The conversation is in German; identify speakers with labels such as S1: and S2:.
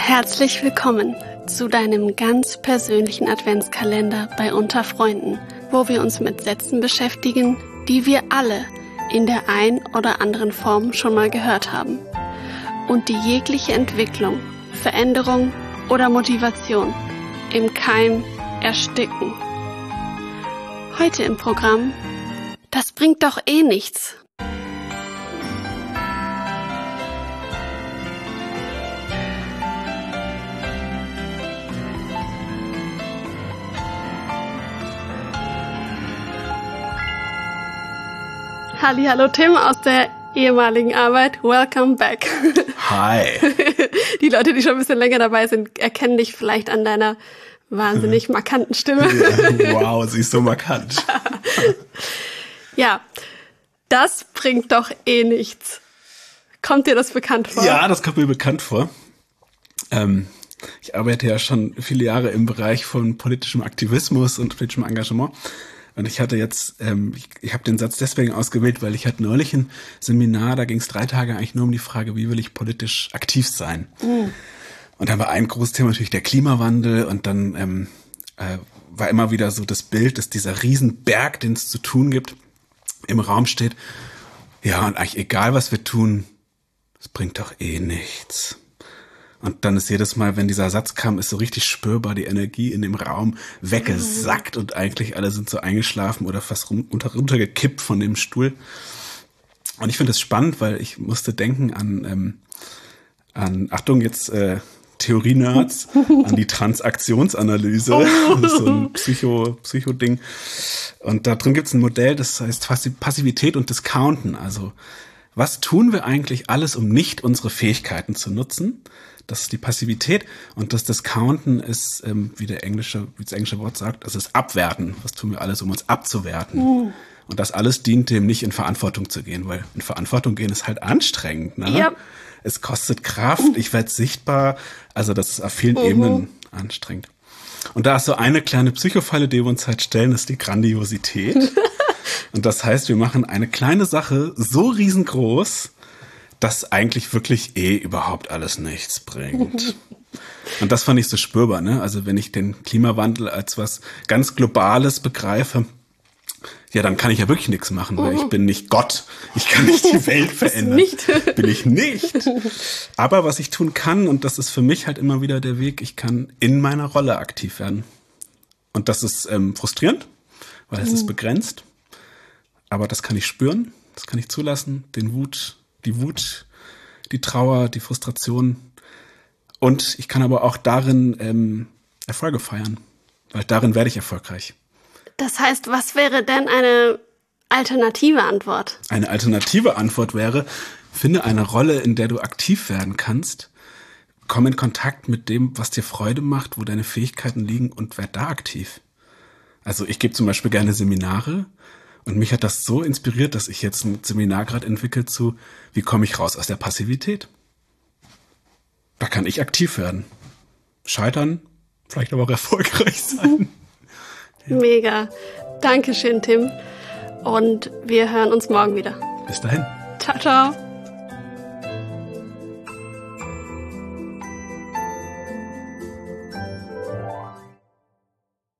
S1: Herzlich willkommen zu deinem ganz persönlichen Adventskalender bei Unter Freunden, wo wir uns mit Sätzen beschäftigen, die wir alle in der ein oder anderen Form schon mal gehört haben und die jegliche Entwicklung, Veränderung oder Motivation im Keim ersticken. Heute im Programm: Das bringt doch eh nichts. Hallo Tim aus der ehemaligen Arbeit. Welcome back.
S2: Hi.
S1: Die Leute, die schon ein bisschen länger dabei sind, erkennen dich vielleicht an deiner wahnsinnig markanten Stimme.
S2: Ja, wow, sie ist so markant.
S1: Ja, das bringt doch eh nichts. Kommt dir das bekannt vor?
S2: Ja, das kommt mir bekannt vor. Ich arbeite ja schon viele Jahre im Bereich von politischem Aktivismus und politischem Engagement. Und ich hatte jetzt, ich habe den Satz deswegen ausgewählt, weil ich hatte neulich ein Seminar, da ging es 3 Tage eigentlich nur um die Frage, wie will ich politisch aktiv sein? Und dann war ein großes Thema natürlich der Klimawandel und dann war immer wieder so das Bild, dass dieser Riesenberg, den es zu tun gibt, im Raum steht. Ja, und eigentlich egal, was wir tun, es bringt doch eh nichts. Und dann ist jedes Mal, wenn dieser Satz kam, ist so richtig spürbar die Energie in dem Raum weggesackt und eigentlich alle sind so eingeschlafen oder fast runtergekippt von dem Stuhl. Und ich finde das spannend, weil ich musste denken an Achtung, jetzt Theorie-Nerds, an die Transaktionsanalyse. Das ist so ein Psycho-Ding. Und da drin gibt es ein Modell, das heißt Passivität und Discounten. Also was tun wir eigentlich alles, um nicht unsere Fähigkeiten zu nutzen? Das ist die Passivität. Und das Discounten ist, wie das englische Wort sagt, das ist Abwerten. Was tun wir alles, um uns abzuwerten? Und das alles dient dem, nicht in Verantwortung zu gehen, weil in Verantwortung gehen ist halt anstrengend. Ne? Ja. Es kostet Kraft, ich werde sichtbar. Also das ist auf vielen Ebenen anstrengend. Und da ist so eine kleine Psychofalle, die wir uns halt stellen, ist die Grandiosität. Und das heißt, wir machen eine kleine Sache so riesengroß, dass eigentlich wirklich überhaupt alles nichts bringt. Und das fand ich so spürbar, ne? Also wenn ich den Klimawandel als was ganz Globales begreife, ja, dann kann ich ja wirklich nichts machen, weil ich bin nicht Gott. Ich kann nicht die Welt verändern. Nicht. Bin ich nicht. Aber was ich tun kann, und das ist für mich halt immer wieder der Weg, ich kann in meiner Rolle aktiv werden. Und das ist frustrierend, weil es ist begrenzt. Aber das kann ich spüren, das kann ich zulassen, die Wut, die Trauer, die Frustration. Und ich kann aber auch darin Erfolge feiern, weil darin werde ich erfolgreich.
S1: Das heißt, was wäre denn eine alternative Antwort?
S2: Eine alternative Antwort wäre, finde eine Rolle, in der du aktiv werden kannst. Komm in Kontakt mit dem, was dir Freude macht, wo deine Fähigkeiten liegen und werd da aktiv. Also ich gebe zum Beispiel gerne Seminare. Und mich hat das so inspiriert, dass ich jetzt ein Seminar gerade entwickle zu, wie komme ich raus aus der Passivität? Da kann ich aktiv werden. Scheitern, vielleicht aber auch erfolgreich sein.
S1: Ja. Mega. Dankeschön, Tim. Und wir hören uns morgen wieder.
S2: Bis dahin.
S1: Ciao, ciao.